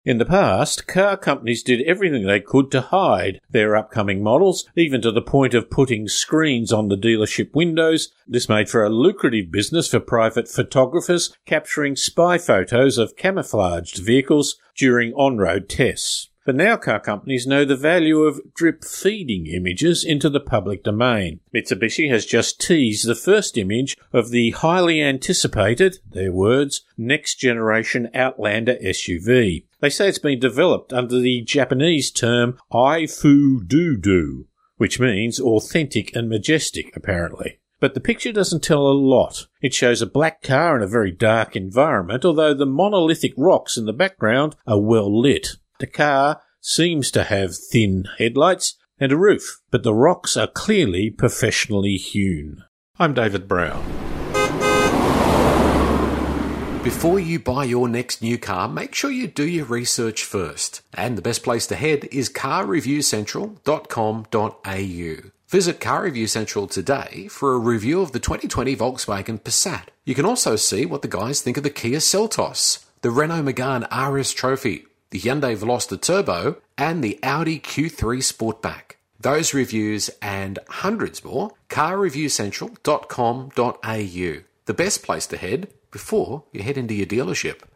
In the past, car companies did everything they could to hide their upcoming models, even to the point of putting screens on the dealership windows. This made for a lucrative business for private photographers, capturing spy photos of camouflaged vehicles during on-road tests. But now car companies know the value of drip-feeding images into the public domain. Mitsubishi has just teased the first image of the highly anticipated, their words, next-generation Outlander SUV. They say it's been developed under the Japanese term Aifududu, which means authentic and majestic, apparently. But the picture doesn't tell a lot. It shows a black car in a very dark environment, although the monolithic rocks in the background are well lit. The car seems to have thin headlights and a roof, but the rocks are clearly professionally hewn. I'm David Brown. Before you buy your next new car, make sure you do your research first. And the best place to head is carreviewcentral.com.au. Visit Car Review Central today for a review of the 2020 Volkswagen Passat. You can also see what the guys think of the Kia Seltos, the Renault Megane RS Trophy, the Hyundai Veloster Turbo, and the Audi Q3 Sportback. Those reviews and hundreds more, carreviewcentral.com.au. The best place to head before you head into your dealership.